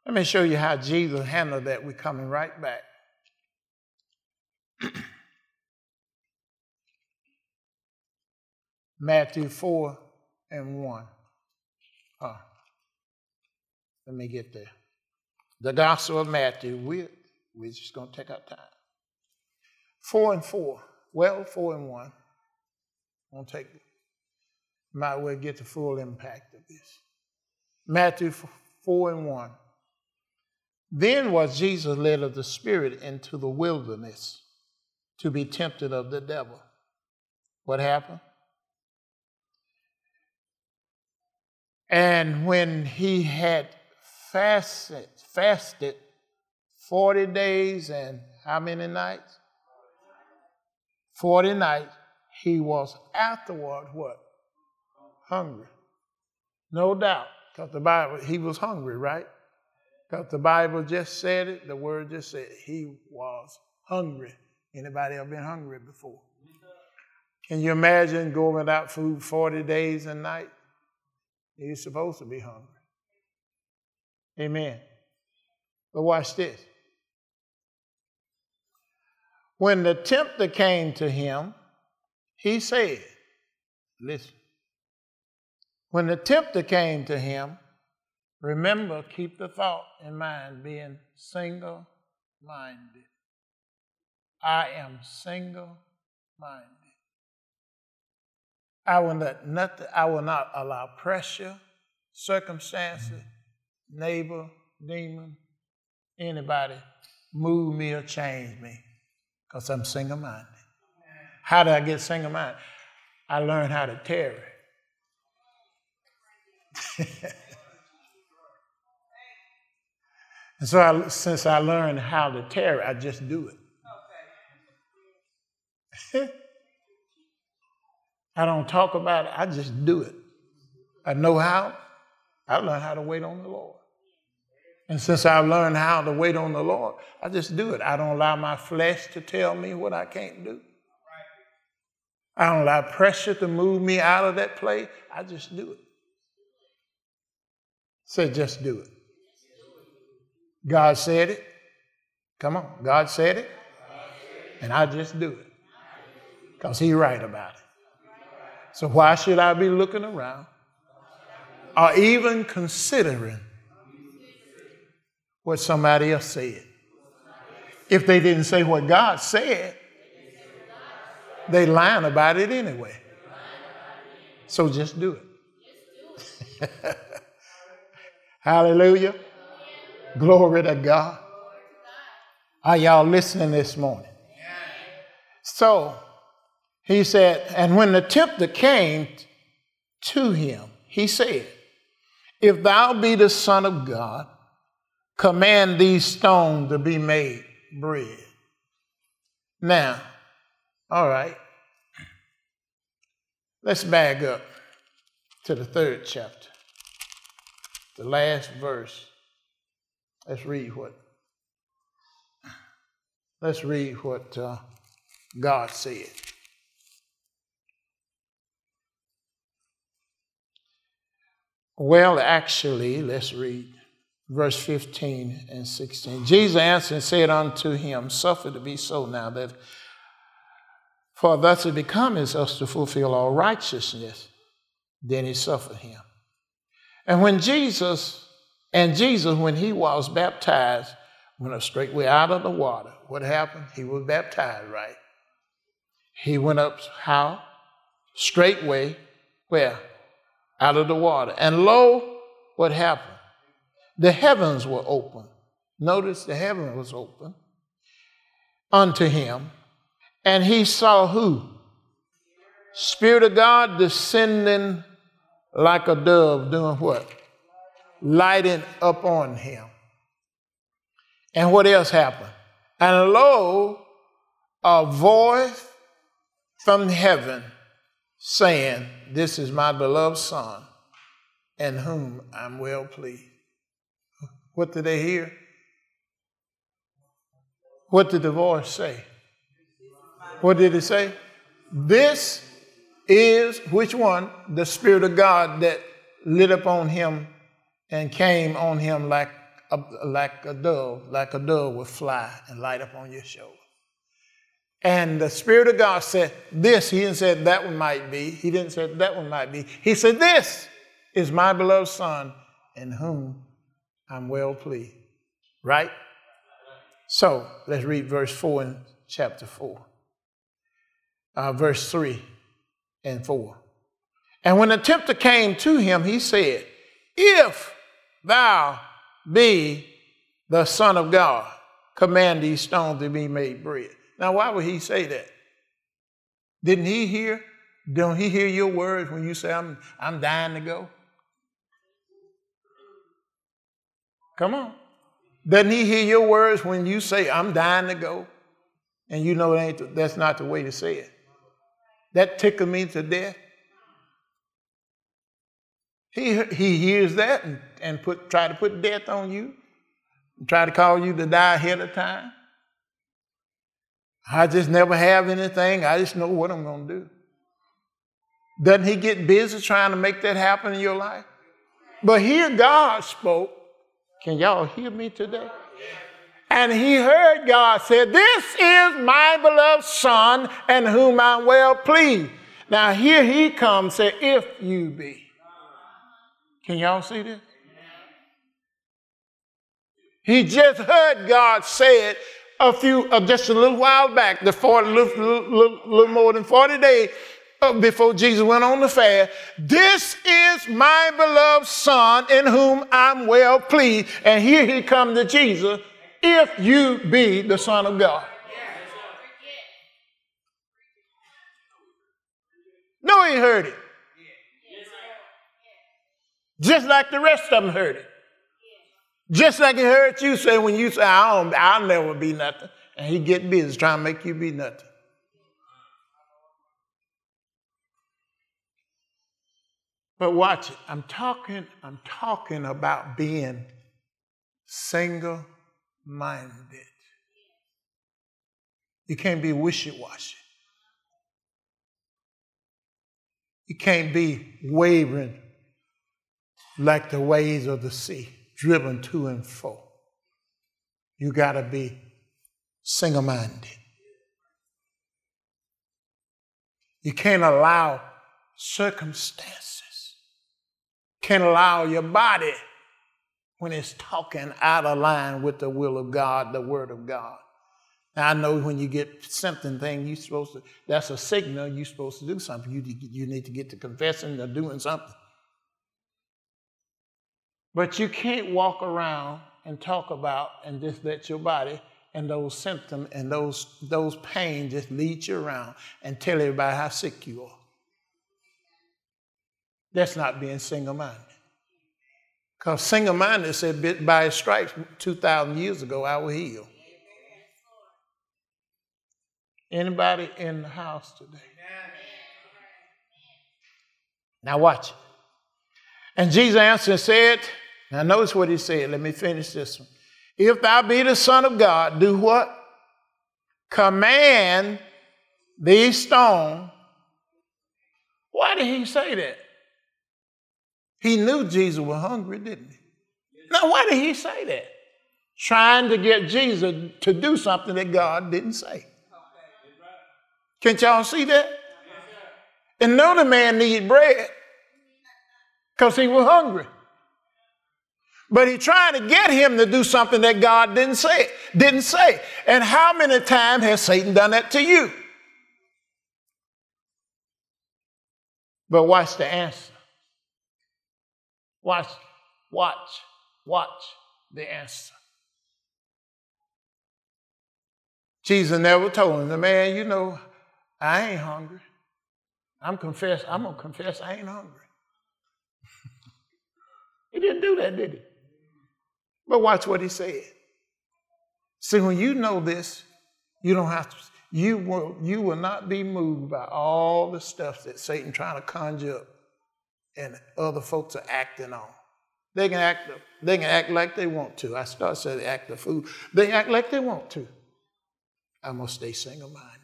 Let me show you how Jesus handled that. We're coming right back. Matthew 4 and 1. Let me get there. The Gospel of Matthew. We're just going to take our time. 4 and 4. Well, 4 and 1. Might well get the full impact of this. Matthew 4 and 1. Then was Jesus led of the Spirit into the wilderness to be tempted of the devil. What happened? And when he had fasted 40 days and how many nights? 40 nights. He was afterward what? Hungry. No doubt. Because the Bible, he was hungry, right? Because the Bible just said it. The word just said he was hungry. Anybody ever been hungry before? Can you imagine going without food 40 days and nights? You're supposed to be hungry. Amen. But watch this. When the tempter came to him, he said, listen. When the tempter came to him, remember, keep the thought in mind, being single-minded. I am single-minded. I will not allow pressure, circumstances, neighbor, demon, anybody move me or change me because I'm single-minded. How did I get single-minded? I learned how to tarry. And so since I learned how to tarry, I just do it. I don't talk about it. I just do it. I know how. I learned how to wait on the Lord. And since I've learned how to wait on the Lord, I just do it. I don't allow my flesh to tell me what I can't do. I don't allow pressure to move me out of that place. I just do it. Say, just do it. God said it. Come on. God said it. And I just do it. Because he's right about it. So why should I be looking around or even considering what somebody else said? If they didn't say what God said, they lying about it anyway. So just do it. Hallelujah. Glory to God. Are y'all listening this morning? So he said, and when the tempter came to him, he said, if thou be the Son of God, command these stones to be made bread. Now, all right, let's back up to the 3rd chapter, the last verse. Let's read what God said. Well, actually, let's read verse 15 and 16. Jesus answered and said unto him, suffer to be so now, that for thus it becometh us to fulfill all righteousness. Then he suffered him. And when Jesus, when he was baptized, went up straightway out of the water. What happened? He was baptized, right? He went up how? Straightway, where? Out of the water. And lo, what happened? The heavens were open. Notice the heaven was open unto him. And he saw who? Spirit of God descending like a dove, doing what? Lighting up on him. And what else happened? And lo, a voice from heaven saying, this is my beloved Son, in whom I'm well pleased. What did they hear? What did the voice say? What did it say? This is which one? The Spirit of God that lit up on him and came on him like like a dove would fly and light up on your shoulder. And the Spirit of God said, this, he didn't say that one might be. He didn't say that one might be. He said, this is my beloved Son in whom I'm well pleased. Right? So let's read verse 4 in chapter 4. Verse 3 and 4. And when the tempter came to him, he said, if thou be the Son of God, command these stones to be made bread. Now, why would he say that? Didn't he hear? Don't he hear your words when you say, I'm dying to go? Come on. Doesn't he hear your words when you say, I'm dying to go? And you know that's not the way to say it. That tickled me to death. He hears that and try to put death on you, and try to cause you to die ahead of time. I just never have anything. I just know what I'm going to do. Doesn't he get busy trying to make that happen in your life? But here God spoke. Can y'all hear me today? And he heard God say, this is my beloved Son in whom I'm well pleased. Now here he comes, say, if you be. Can y'all see this? He just heard God say it just a little while back, little more than 40 days before Jesus went on the fast. This is my beloved Son in whom I'm well pleased. And here he comes to Jesus, if you be the Son of God. No, he heard it. Just like the rest of them heard it. Just like he heard you say when you say, I'll never be nothing. And he get busy trying to make you be nothing. But watch it. I'm talking about being single-minded. You can't be wishy-washy. You can't be wavering like the waves of the sea, driven to and fro. You got to be single-minded. You can't allow circumstances, can't allow your body when it's talking out of line with the will of God, the word of God. Now, I know when you get something, that's a signal you're supposed to do something. You need to get to confessing or doing something. But you can't walk around and talk about and just let your body and those symptoms and those pains just lead you around and tell everybody how sick you are. That's not being single-minded. Because single-minded said, by his stripes 2,000 years ago, I was healed. Anybody in the house today? Now watch it. And Jesus answered and said, now notice what he said. Let me finish this one. If thou be the Son of God, do what? Command these stones. Why did he say that? He knew Jesus was hungry, didn't he? Now, why did he say that? Trying to get Jesus to do something that God didn't say. Can't y'all see that? And know the man needed bread because he was hungry. But he tried to get him to do something that God didn't say. And how many times has Satan done that to you? But watch the answer. Watch the answer. Jesus never told him, man, you know, I ain't hungry. I'm going to confess I ain't hungry. He didn't do that, did he? But watch what he said. See, when you know this, you don't have to, you will not be moved by all the stuff that Satan trying to conjure up and other folks are acting on. They can act like they want to. I started saying act the fool. They act like they want to. I'm going to stay single-minded.